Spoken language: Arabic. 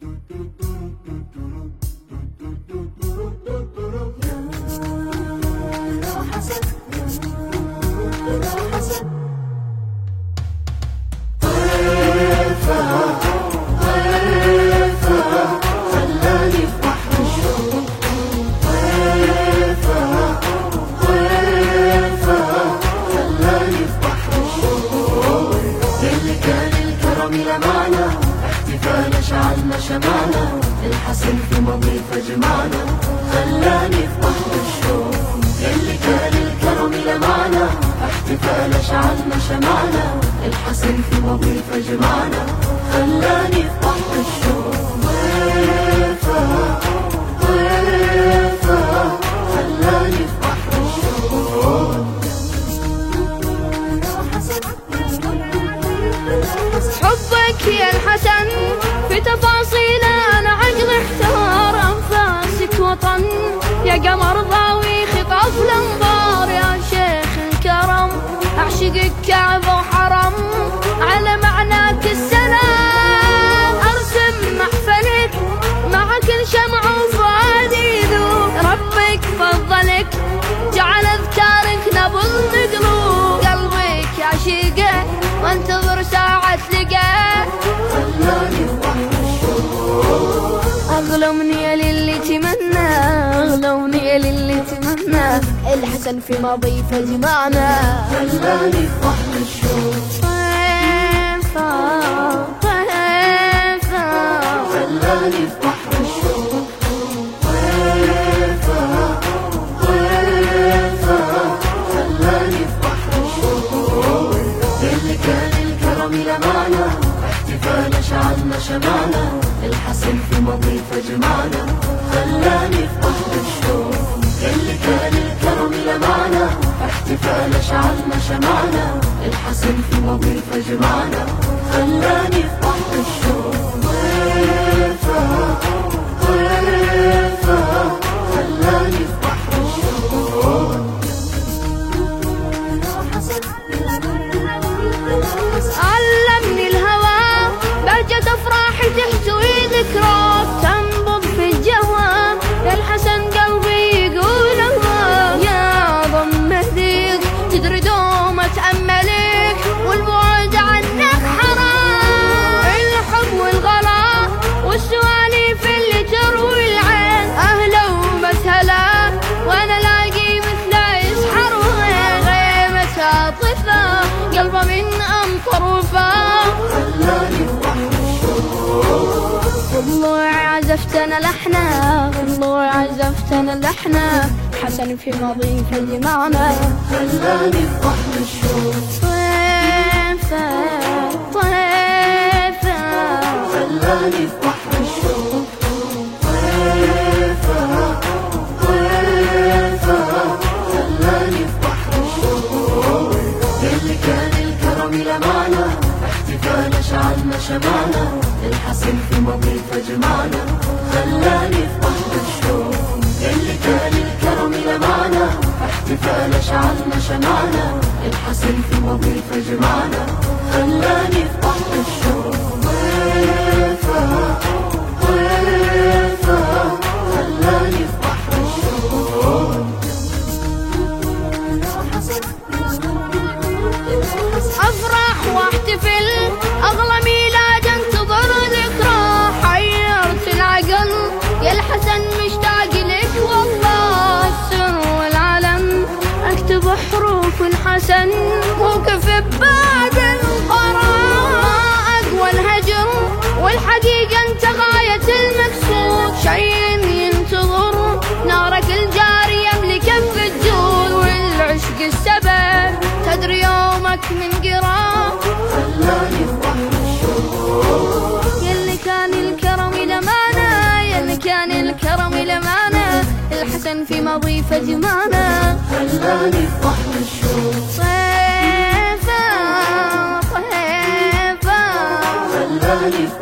شعلنا شمعنا الحسن في مضيف جمعنا خلاني في بحر الشوق يلي كان الكرم لمعنا احتفال شعلنا شمعنا الحسن في مضيف جمعنا خلاني في بحر الشوق ضيفة ضيفة خلاني في بحر الشوق حبك يا الحسن في تفاصيل انا عقل احتار انفاسك وطن يا قمر ضاوي خطاف الانظار يا شيخ الكرم اعشقك كعبة وحرم على معناك السلام ارسم محفلك مع كل شمع وفؤادي ذوب ربك فضلك جعل اذكارك نبض مقلوب قلبك يعشقه وانتظر ساعة لقاه خلاني في بحر الشوق أغلى أمنية للي تمنى أغلى أمنية للي تمنى الحسن في مضيف جمعنا خلاني في بحر الشوق طيفة طيفة خلاني في بحر الشوق طيفة طيفة خلاني في بحر الشوق يلي كان الكرم لمعنا احتفال شعلنا شمعنا الحسن في مضيف جمعنا خلاني في بحر الشوق يلي كان الكرم لمعنا احتفال شعلنا شمعنا الحسن في مضيف جمعنا خلاني في بحر الشوق ضيفة ضيفة خلاني في بحر الشوق علمني الهوى بهجة أفراحي تحتوي ذكراك تنبض في الجوى يا الحسن قلبي يقول الله يا ضم مهديك تدري دوم أتأملك والبعد عنك حرام الحب والغلا والسواليف اللي تروي العين أهلا ومسهلا وأنا لاقي مثله يسحر غيمة عاطفة قلبه من أمطر وفاق خلاني في بحر الشوق والله عزفت أنا لحنا والله عزفت أنا لحنا حسن في مضيف جمعنا خلاني في بحر الشوق طيفة طيفة خلاني في بحر الشوق طيفة طيفة خلاني في بحر الشوق يلي كان الكرم لمعنا احتفال شعلنا شمعنا الحسن في مضيف جمعنا خلاني في بحر الشوق يلي كان الكرم لمعنا احتفال شعلنا شمعنا الحسن في مضيف جمعنا خلاني في بحر الشوق ضيفة ضيفة خلاني في بحر الشوق أفرح واحتفل أغلى ميلاد انتظر ذكرى حيرت العقل يا الحسن مشتاق لك والله السر والعلم أكتب حروف الحسن موقف بعد القراء أقوى الهجر والحقيقة انت غاية المقصود شيء ينتظر نارك الجاري يملك كف الجود والعشق السبب تدري يومك من قراب خلاني في بحر الشوق يلي كان الكرم لمانا يلي كان الكرم لمانا الحسن في مضيف جمعنا خلاني في بحر الشوق طيفة طيفة خلاني في